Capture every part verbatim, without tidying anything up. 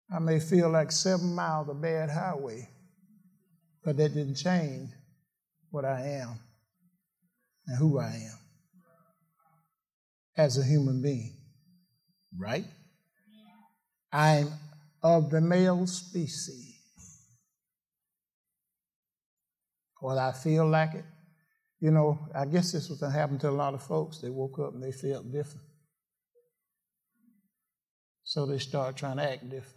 I may feel like seven miles of bad highway, but that didn't change what I am and who I am as a human being, right? I'm of the male species. Well, I feel like it. You know, I guess this was going to happen to a lot of folks. They woke up and they felt different. So they started trying to act different.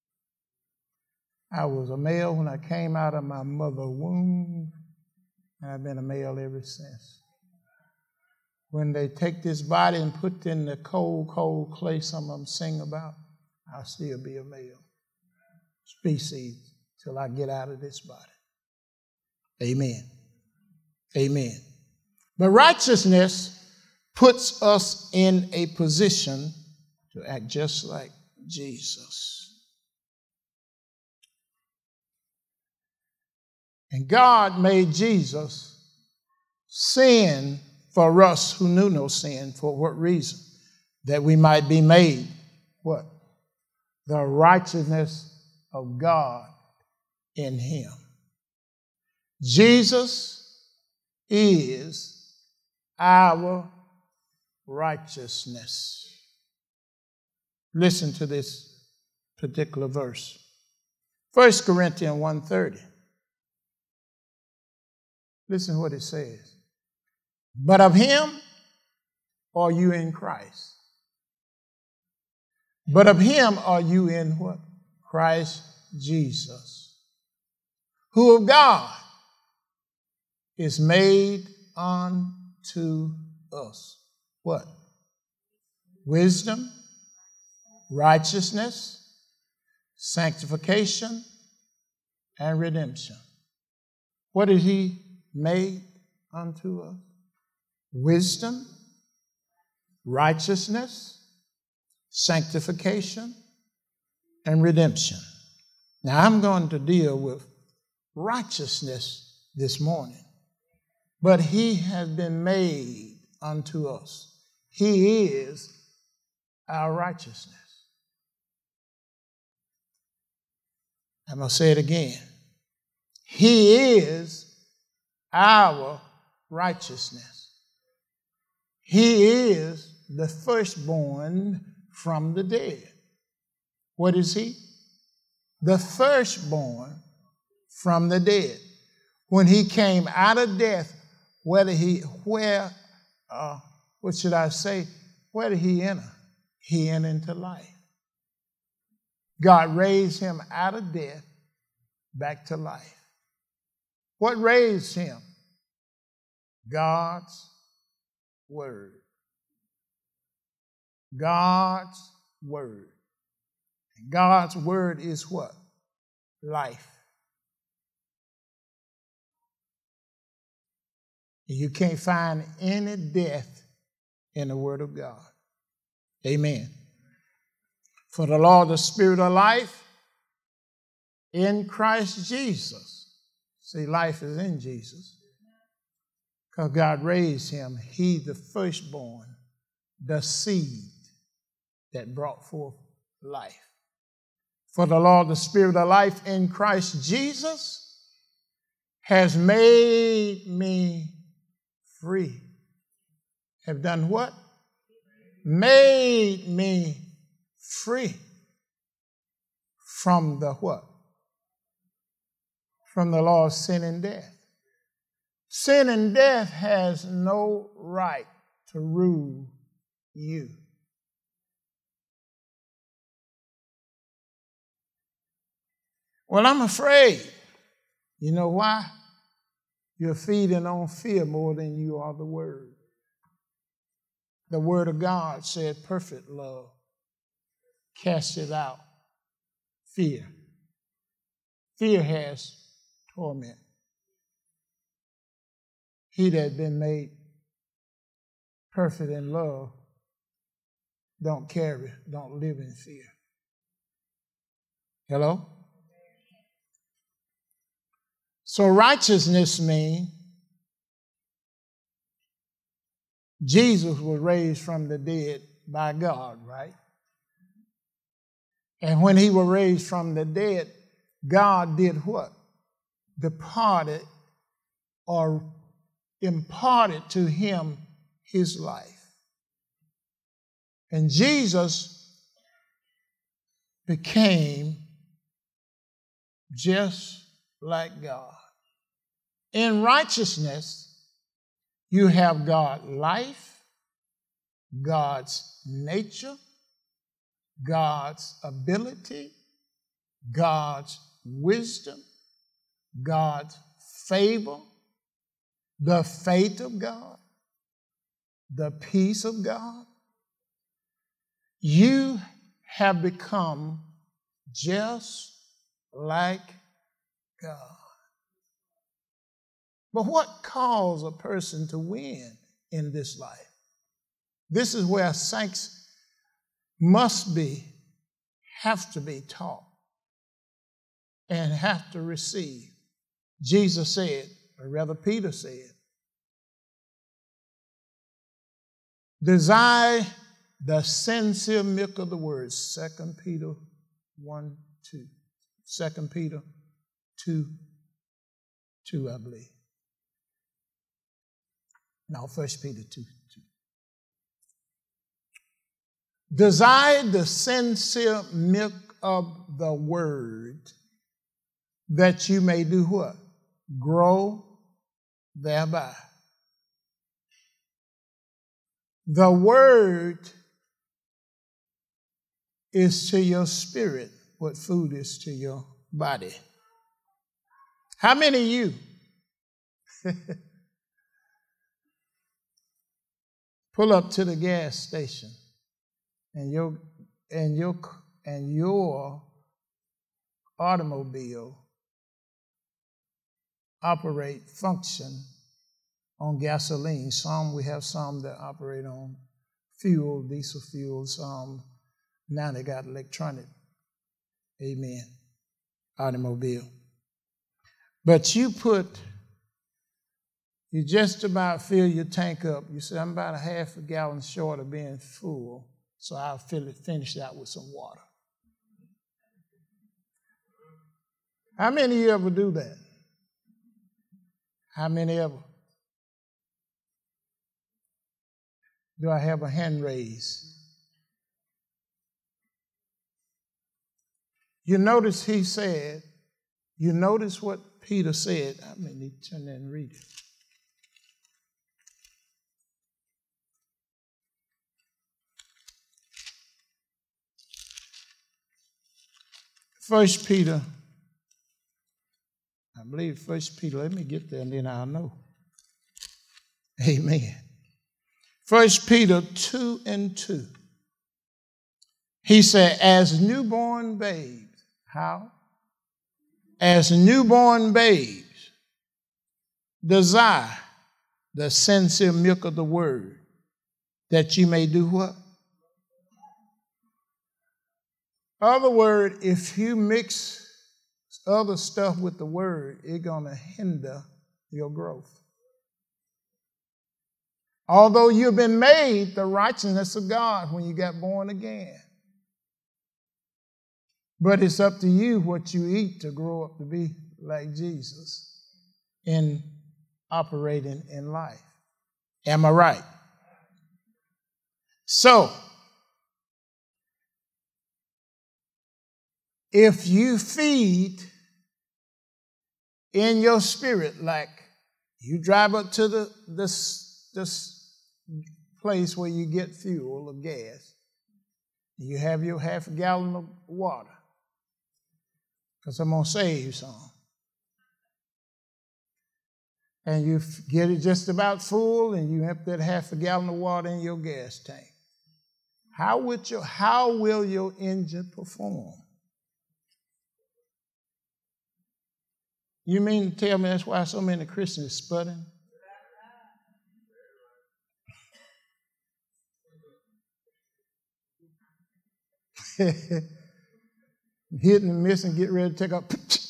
I was a male when I came out of my mother's womb, and I've been a male ever since. When they take this body and put it in the cold, cold clay some of them sing about, I'll still be a male species till I get out of this body. Amen. Amen. But righteousness puts us in a position to act just like Jesus. And God made Jesus sin for us who knew no sin. For what reason? That we might be made what? The righteousness of God in him. Jesus is our righteousness. Listen to this particular verse. First Corinthians one thirty. Listen to what it says. But of him are you in Christ. But of him are you in what? Christ Jesus, who of God is made unto us. What? Wisdom, righteousness, sanctification, and redemption. What is he made unto us? Wisdom, righteousness, sanctification, and redemption. Now I'm going to deal with righteousness this morning. But he has been made unto us. He is our righteousness. I'm going to say it again. He is our righteousness. He is the firstborn from the dead. What is he? The firstborn from the dead. When he came out of death, whether he, where, uh, what should I say? Where did he enter? He entered into life. God raised him out of death back to life. What raised him? God's word. God's word. And God's word is what? Life. You can't find any death in the word of God. Amen. For the Lord, the Spirit of life in Christ Jesus. See, life is in Jesus. Because God raised him, he the firstborn, the seed that brought forth life. For the Lord, the Spirit of life in Christ Jesus has made me free. Have done what? Made me free from the what? From the law of sin and death. Sin and death has no right to rule you. Well, I'm afraid. You know why? You're feeding on fear more than you are the word. The word of God said perfect love casteth out fear. Fear has torment. He that has been made perfect in love don't carry, don't live in fear. Hello? So righteousness means Jesus was raised from the dead by God, right? And when he was raised from the dead, God did what? Departed or imparted to him his life. And Jesus became just like God. In righteousness, you have God's life, God's nature, God's ability, God's wisdom, God's favor, the faith of God, the peace of God. You have become just like God. But what calls a person to win in this life? This is where saints must be, have to be taught and have to receive. Jesus said, or rather Peter said, desire the sincere milk of the word. Second Peter one, two. Second Peter two, two, I believe. No, First Peter two, two. Desire the sincere milk of the word, that you may do what? Grow thereby. The word is to your spirit what food is to your body. How many of you pull up to the gas station and your and your and your automobile operate, function on gasoline? Some, we have some that operate on fuel, diesel fuel. Some, now they got electronic, amen, automobile. But you put, you just about fill your tank up. You say, I'm about a half a gallon short of being full, so I'll fill it, finish that with some water. How many of you ever do that? How many ever? Do I have a hand raised? You notice he said, you notice what Peter said. I may need to turn that and read it. First Peter, I believe First Peter, let me get there and then I'll know. Amen. First Peter two and two. He said, as newborn babes, how? As newborn babes, desire the sincere milk of the word, that you may do what? Other word, if you mix other stuff with the word, it's going to hinder your growth. Although you've been made the righteousness of God when you got born again. But it's up to you what you eat to grow up to be like Jesus in operating in life. Am I right? So, if you feed in your spirit, like you drive up to the this this place where you get fuel or gas, you have your half a gallon of water, because I'm going to save some. And you get it just about full, and you empty that half a gallon of water in your gas tank. How would your, how will your engine perform? You mean to tell me that's why so many Christians sputtering? Hitting and missing, get ready to take up.